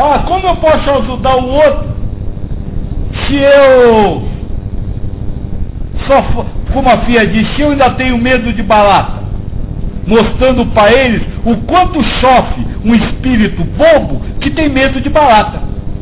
Ah, como eu posso ajudar o outro se eu só, como a filha disse, eu ainda tenho medo de barata? Mostrando para eles o quanto sofre um espírito bobo que tem medo de barata.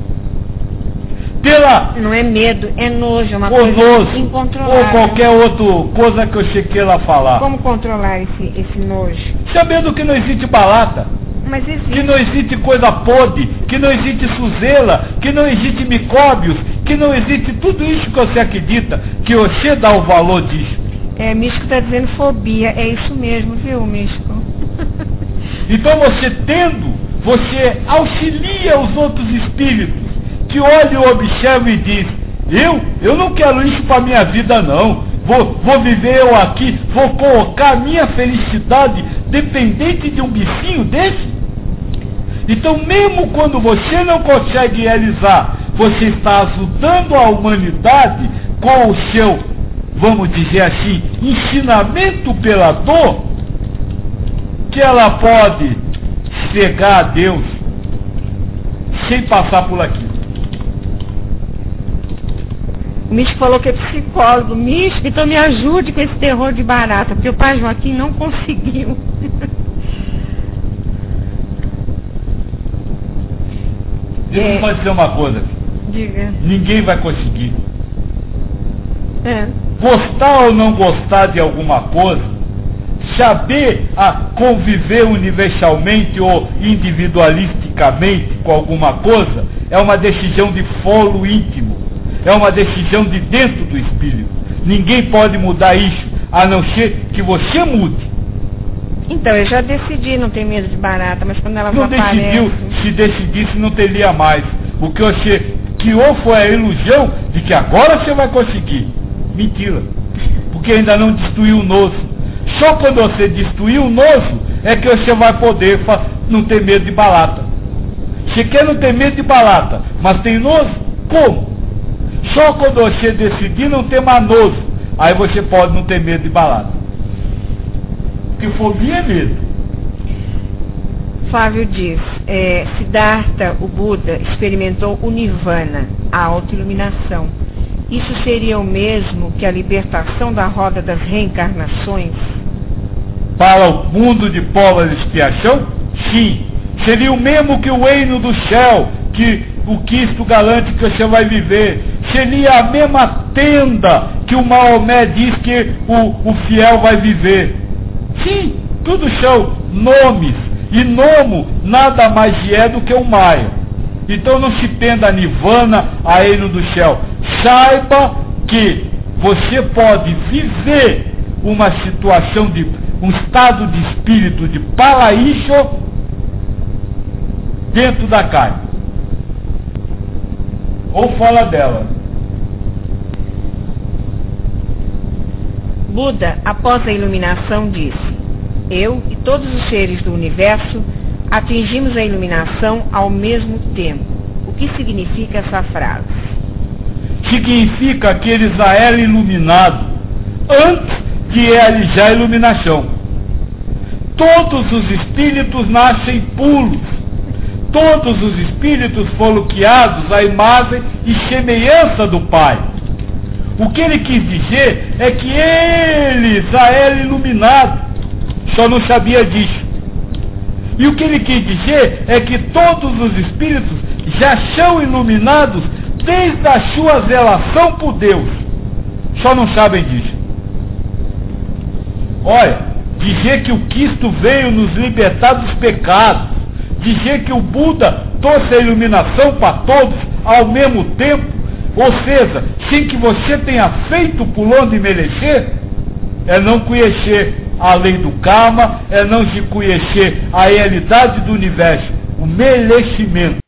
Não é medo, é nojo, é uma coisa incontrolável. Ou qualquer outra coisa que eu cheguei lá falar. Como controlar esse nojo? Sabendo que não existe barata. Mas existe. Que não existe coisa podre, que não existe suzela, que não existe micróbios, que não existe tudo isso que você acredita, que você dá o valor disso. Místico está dizendo fobia, é isso mesmo, viu, Místico? Então você auxilia os outros espíritos, que olham, observam e dizem, eu não quero isso para minha vida não, vou viver eu aqui, vou colocar a minha felicidade dependente de um bichinho desse? Então mesmo quando você não consegue realizar, você está ajudando a humanidade com o seu, vamos dizer assim, ensinamento pela dor, que ela pode chegar a Deus sem passar por aquilo. O Místico falou que é psicólogo. Místico, então me ajude com esse terror de barata, porque o pai Joaquim não conseguiu. Deixa eu só dizer uma coisa. Diga. Ninguém vai conseguir. É. Gostar ou não gostar de alguma coisa, saber conviver universalmente ou individualisticamente com alguma coisa, é uma decisão de foro íntimo, é uma decisão de dentro do espírito. Ninguém pode mudar isso, a não ser que você mude. Então, eu já decidi, não ter medo de barata, mas quando ela não decidiu, se decidisse não teria mais. O que você criou foi a ilusão de que agora você vai conseguir. Mentira, porque ainda não destruiu o nosso. Só quando você destruir o nosso é que você vai poder não ter medo de barata. Você quer não ter medo de barata, mas tem nojo? Como? Só quando você decidir não ter mais nojo, aí você pode não ter medo de barata. Porque fobia é medo. Flávio diz, Siddhartha, o Buda, experimentou o Nirvana, a autoiluminação. Isso seria o mesmo que a libertação da roda das reencarnações? Para o mundo de prova de expiação? Sim. Seria o mesmo que o reino do céu, que o Cristo garante que você vai viver. Seria a mesma tenda que o Maomé diz que o fiel vai viver. Sim, tudo são nomes. E Nomo nada mais é do que um Maia. Então não se tenda a Nirvana, a reino do céu. Saiba que você pode viver uma situação de um estado de espírito de paraíso dentro da carne. Ou fala dela. Buda, após a iluminação, disse: eu e todos os seres do universo atingimos a iluminação ao mesmo tempo. O que significa essa frase? Significa que ele já era iluminado antes de realizar a iluminação. Todos os espíritos nascem puros. Todos os espíritos foram criados à imagem e semelhança do Pai. O que ele quis dizer é que ele já era iluminado, só não sabia disso. E o que ele quis dizer é que todos os espíritos já são iluminados desde a sua relação por Deus, só não sabem disso. Olha, dizer que o Cristo veio nos libertar dos pecados, dizer que o Buda trouxe a iluminação para todos ao mesmo tempo, ou seja, sem que você tenha feito por onde merecer, é não conhecer a lei do karma, é não se conhecer a realidade do universo, o merecimento.